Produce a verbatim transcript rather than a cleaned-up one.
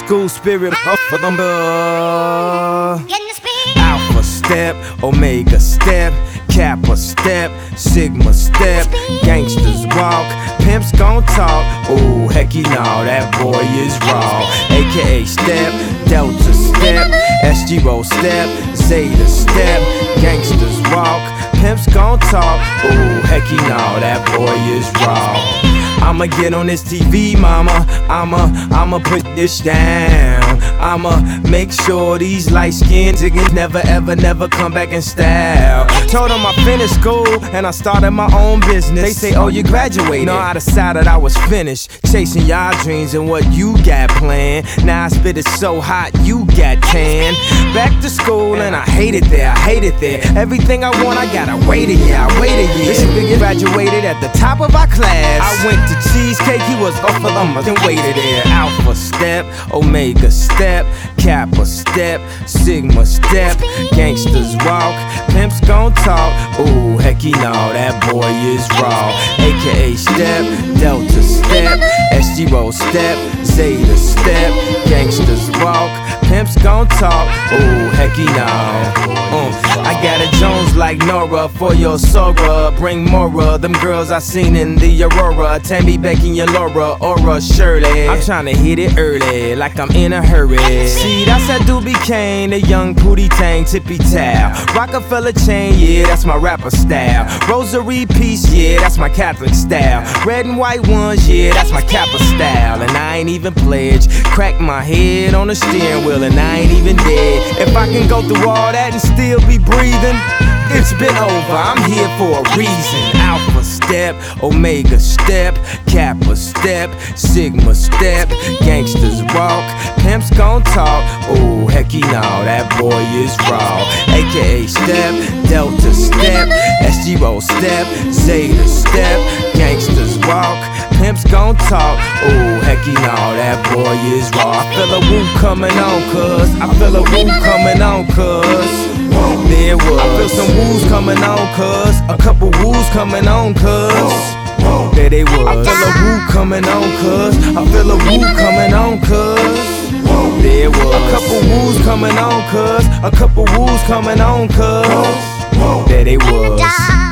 school spirit up for them. Uh, Alpha step, Omega step, Kappa step, Sigma step, gangsters walk, pimps gon' talk. Ooh, hecky no, that boy is raw. A K A step, Delta step, S G roll step, Zeta step, gangsters walk, pimps gon' talk. Ooh, hecky no, that boy is raw. I'ma get on this T V, mama. I'ma, I'ma put this down. I'ma make sure these light-skinned niggas never, ever, never come back in style. Told them I finished school and I started my own business. They say, oh, you graduated. No, I decided I was finished chasing y'all dreams and what you got planned. Now I spit it so hot, you got tan. Back to school and I hate it there, I hate it there. Everything I want, I gotta wait a year, I wait a year. This nigga graduated at the top of our class. I went to cheesecake, he was off of them, then waited there. Alpha step, Omega step, Kappa step, Sigma step, gangsters walk, pimps gon' talk. Ooh, hecky no, that boy is raw. A K A step, Delta step, S G roll step, Zeta step, gangsters walk, pimps gon' talk. Ooh, hecky no. Uh, I got a Jones like Nora for your Sora. Bring more them girls I seen in the Aurora. Tammy, Becky, and Laura, Aura, Shirley. I'm tryna hit it early, like I'm in a hurry. See, that's that Doobie Kane, the young Pootie Tang, tippy towel. Rockefeller chain, yeah, that's my rapper style. Rosary piece, yeah, that's my Catholic style. Red and white ones, yeah, that's my Kappa style. And I ain't even pledged. Crack my head on the steering wheel and I ain't even dead. If I can go through all that and still be breathing, it's been over, I'm here for a reason. Alpha step, Omega step, Kappa step, Sigma step, gangsters walk, pimps gon' talk. Ooh, hecky no, that boy is raw. A K A step, Delta step, S G roll step, Zeta step, gangsters walk, pimps gon' talk. Ooh, hecky no, that boy is raw. I feel a woo coming on, cuz. I feel a woo coming on, cuz. There was. I feel some woos coming on, cuz. A couple woos coming on, cuz. There they was. I feel a woo coming on, cuz. I feel a woo coming on, cuz. There was. A couple woos coming on, cuz. A couple woos coming on, cuz. There they was.